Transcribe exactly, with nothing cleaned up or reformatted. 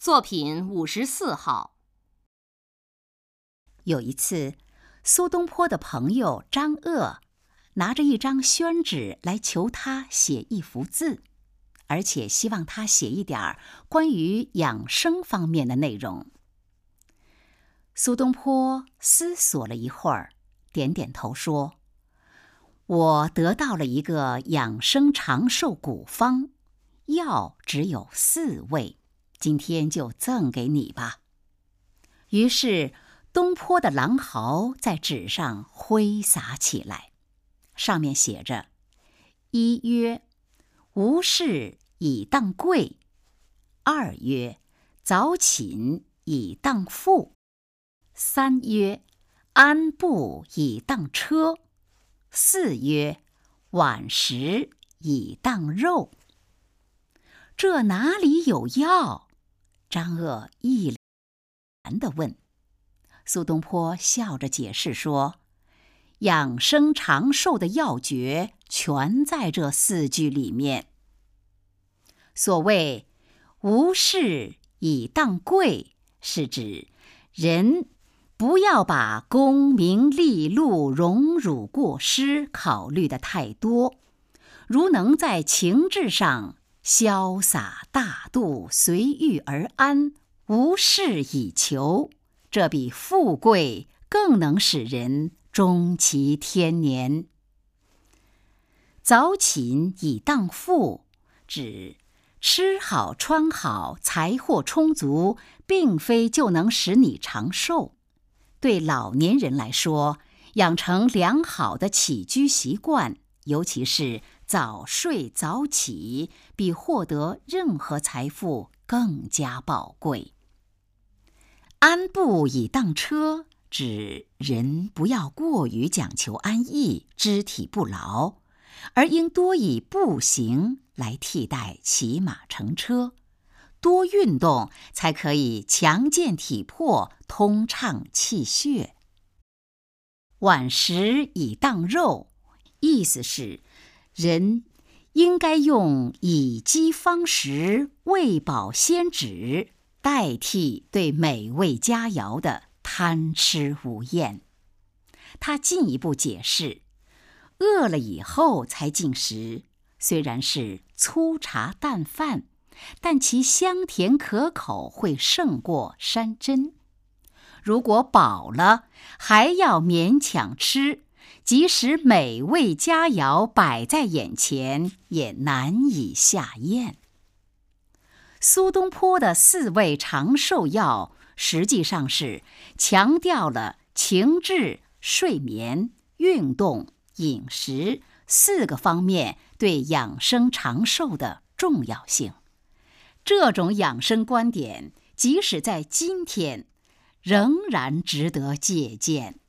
作品五十四号。 有一次，苏东坡的朋友张鄂拿着一张宣纸来求他写一幅字，而且希望他写一点关于养生方面的内容。苏东坡思索了一会儿，点点头说：“我得到了一个养生长寿古方，药只有四味，今天就赠给你吧。”于是东坡的狼毫在纸上挥洒起来，上面写着：一曰无事以当贵，二曰早寝以当富，三曰安步以当车，四曰晚食以当肉。这哪里有药？张鄂一脸然地问。苏东坡笑着解释说：养生长寿的要诀全在这四句里面。所谓无事以当贵，是指人不要把功名利禄荣辱过失考虑得太多，如能在情志上潇洒大度，随遇而安，无事以求，这比富贵更能使人终其天年。早寝以当富，指吃好穿好，财货充足，并非就能使你长寿。对老年人来说，养成良好的起居习惯，尤其是早睡早起，比获得任何财富更加宝贵。安步以当车，指人不要过于讲求安逸，肢体不劳，而应多以步行来替代骑马乘车。多运动才可以强健体魄，通畅气血。晚食以当肉，意思是人应该用以饥方食，喂饱先止，代替对美味佳肴的贪吃无厌。他进一步解释，饿了以后才进食，虽然是粗茶淡饭，但其香甜可口会胜过山珍。如果饱了还要勉强吃，即使美味佳肴摆在眼前，也难以下咽。苏东坡的四味长寿药实际上是强调了情志、睡眠、运动、饮食四个方面对养生长寿的重要性。这种养生观点，即使在今天，仍然值得借鉴。